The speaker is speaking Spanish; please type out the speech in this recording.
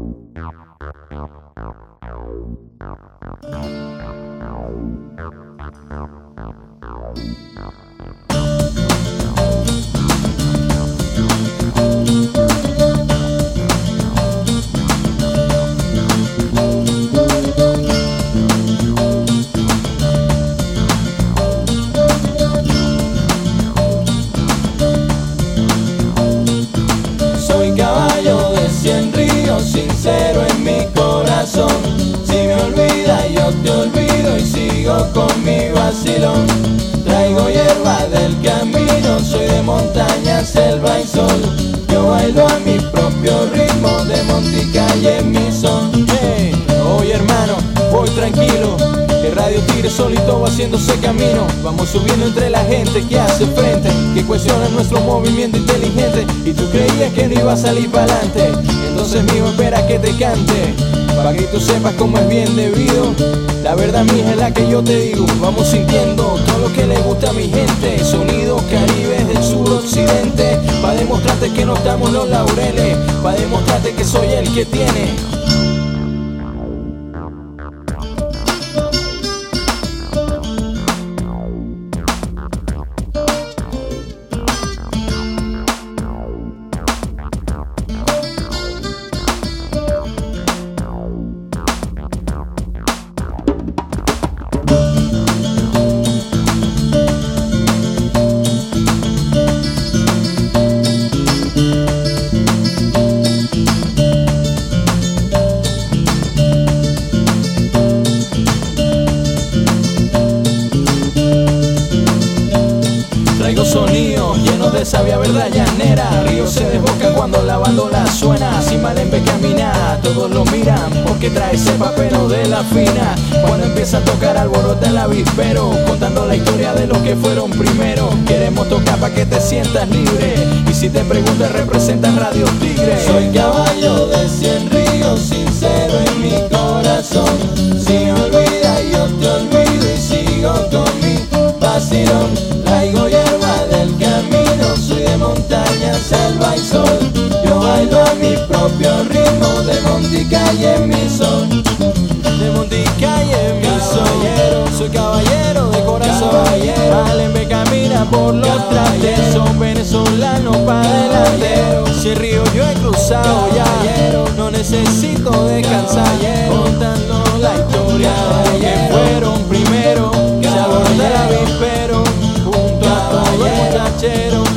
Soy caballo de 100 ríos, sincero en mi corazón. Si me olvidas yo te olvido y sigo con mi vacilón. Traigo hierba del camino, soy de montaña, selva y sol. Yo bailo a mi propio ritmo, de monte y calle en mi son. Hey, oye hermano, voy tranquilo, que Radio Tigre solito va haciéndose camino. Vamos subiendo entre la gente que hace frente, que cuestiona nuestro movimiento inteligente. Y tú creías que no iba a salir para adelante, entonces mijo espera que te cante, para que tú sepas cómo es bien debido. La verdad mija es la que yo te digo. Vamos sintiendo todo lo que le gusta a mi gente. Sonidos caribes del suroccidente, para demostrarte que no estamos los laureles, para demostrarte que soy el que tiene. Traigo sonidos llenos de sabia verdad llanera. Ríos se desbocan cuando la bandola suena. Si Malembe camina, todos lo miran, porque trae ese papero de la fina. Cuando empieza a tocar alborota el avispero, contando la historia de los que fueron primero. Queremos tocar pa' que te sientas libre, y si te preguntas representa Radio Tigre. Soy caballo de 100 ríos, sincero en mi corazón. Si me olvidas yo te olvido y sigo con mi vacilón. Traigo hierba del camino, soy de montaña, selva y sol. Yo bailo a mi propio ritmo, de monte y calle en mi son. De monte y calle en mi son. Soy caballero de corazón. Malembe camina por los trastes, son venezolanos pa' adelante. Si el río yo he cruzado ya, no necesito descansar, contando la historia de que fueron primero. Se aborda el avispero junto a todos los muchacheros.